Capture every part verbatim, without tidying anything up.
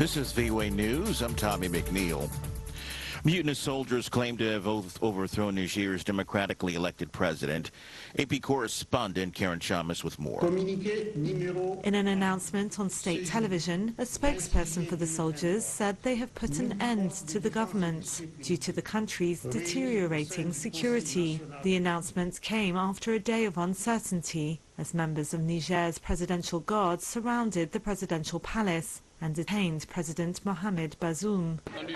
This is V O A News. I'm Tommy McNeil. Mutinous soldiers claim to have overthrown Niger's democratically elected president. A P correspondent Karen Chamas with more. In an announcement on state television, a spokesperson for the soldiers said they have put an end to the government due to the country's deteriorating security. The announcement came after a day of uncertainty as members of Niger's presidential guard surrounded the presidential palace and detained President Mohamed Bazoum.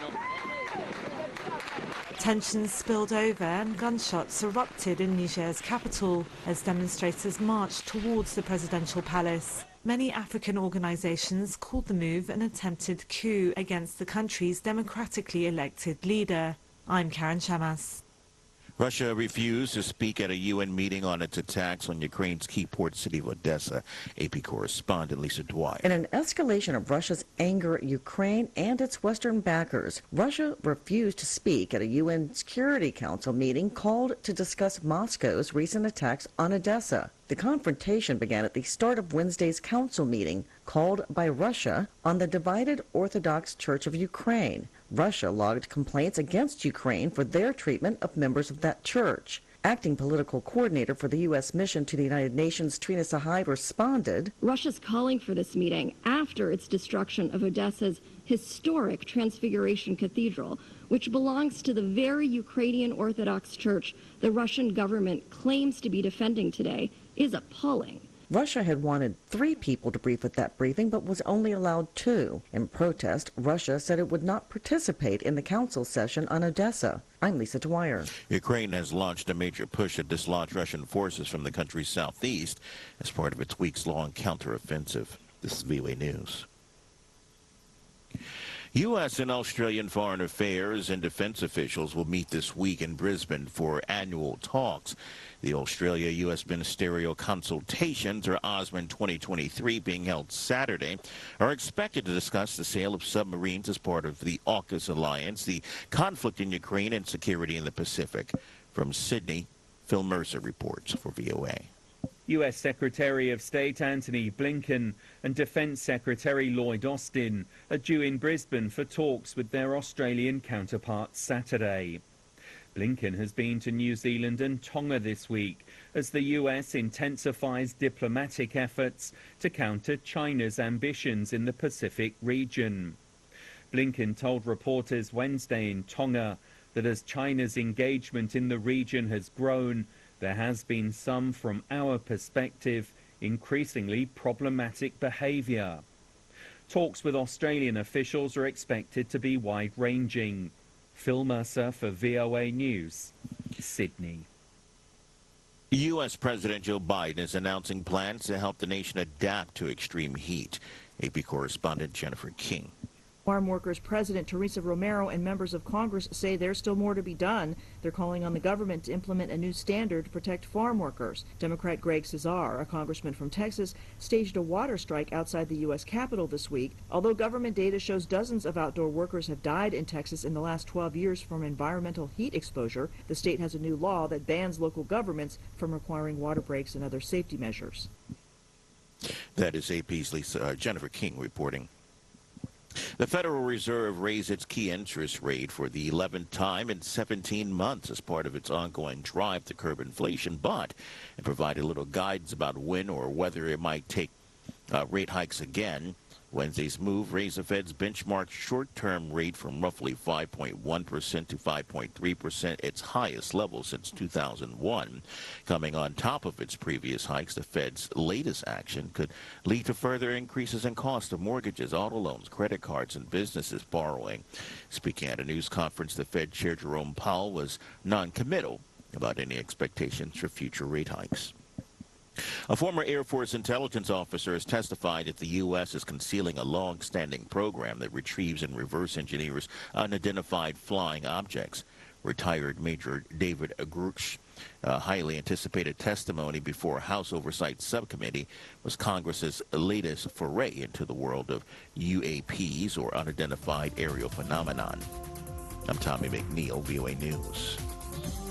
Tensions spilled over and gunshots erupted in Niger's capital as demonstrators marched towards the presidential palace. Many African organizations called the move an attempted coup against the country's democratically elected leader. I'm Karen Chamas. Russia refused to speak at a U N meeting on its attacks on Ukraine's key port city of Odessa. A P correspondent Lisa Dwyer. In an escalation of Russia's anger at Ukraine and its Western backers, Russia refused to speak at a U N Security Council meeting called to discuss Moscow's recent attacks on Odessa. The confrontation began at the start of Wednesday's council meeting called by Russia on the divided Orthodox Church of Ukraine. Russia logged complaints against Ukraine for their treatment of members of that church. Acting political coordinator for the U S mission to the United Nations, Trina Sahai, responded, Russia's calling for this meeting after its destruction of Odessa's historic Transfiguration Cathedral, which belongs to the very Ukrainian Orthodox Church the Russian government claims to be defending today, is appalling. Russia had wanted three people to brief at that briefing, but was only allowed two. In protest, Russia said it would not participate in the council session on Odessa. I'm Lisa Dwyer. Ukraine has launched a major push to dislodge Russian forces from the country's southeast as part of its weeks-long counteroffensive. This is V O A News. U S and Australian foreign affairs and defense officials will meet this week in Brisbane for annual talks. The Australia-U S Ministerial Consultations, or AUSMAN twenty twenty-three, being held Saturday, are expected to discuss the sale of submarines as part of the AUKUS alliance, the conflict in Ukraine, and security in the Pacific. From Sydney, Phil Mercer reports for V O A. U S Secretary of State Antony Blinken and Defense Secretary Lloyd Austin are due in Brisbane for talks with their Australian counterparts Saturday. Blinken has been to New Zealand and Tonga this week as the U S intensifies diplomatic efforts to counter China's ambitions in the Pacific region. Blinken told reporters Wednesday in Tonga that as China's engagement in the region has grown, there has been some, from our perspective, increasingly problematic behaviour. Talks with Australian officials are expected to be wide-ranging. Phil Mercer for V O A News, Sydney. U S President Joe Biden is announcing plans to help the nation adapt to extreme heat. A P correspondent Jennifer King. Farm workers President Teresa Romero and members of Congress say there's still more to be done. They're calling on the government to implement a new standard to protect farm workers. Democrat Greg Cesar, a congressman from Texas, staged a water strike outside the U S Capitol this week. Although government data shows dozens of outdoor workers have died in Texas in the last twelve years from environmental heat exposure, the state has a new law that bans local governments from requiring water breaks and other safety measures. That is A P's Lisa, uh, Jennifer King reporting. The Federal Reserve raised its key interest rate for the eleventh time in seventeen months as part of its ongoing drive to curb inflation, but it provided little guidance about when or whether it might take uh, rate hikes again. Wednesday's move raised the Fed's benchmark short-term rate from roughly five point one percent to five point three percent, its highest level since two thousand one. Coming on top of its previous hikes, the Fed's latest action could lead to further increases in cost of mortgages, auto loans, credit cards, and businesses borrowing. Speaking at a news conference, the Fed Chair Jerome Powell was non-committal about any expectations for future rate hikes. A former Air Force intelligence officer has testified that the U S is concealing a long-standing program that retrieves and reverse engineers unidentified flying objects. Retired Major David Grush, uh, highly anticipated testimony before a House Oversight Subcommittee, was Congress's latest foray into the world of U A Ps, or unidentified aerial phenomenon. I'm Tommy McNeil, V O A News.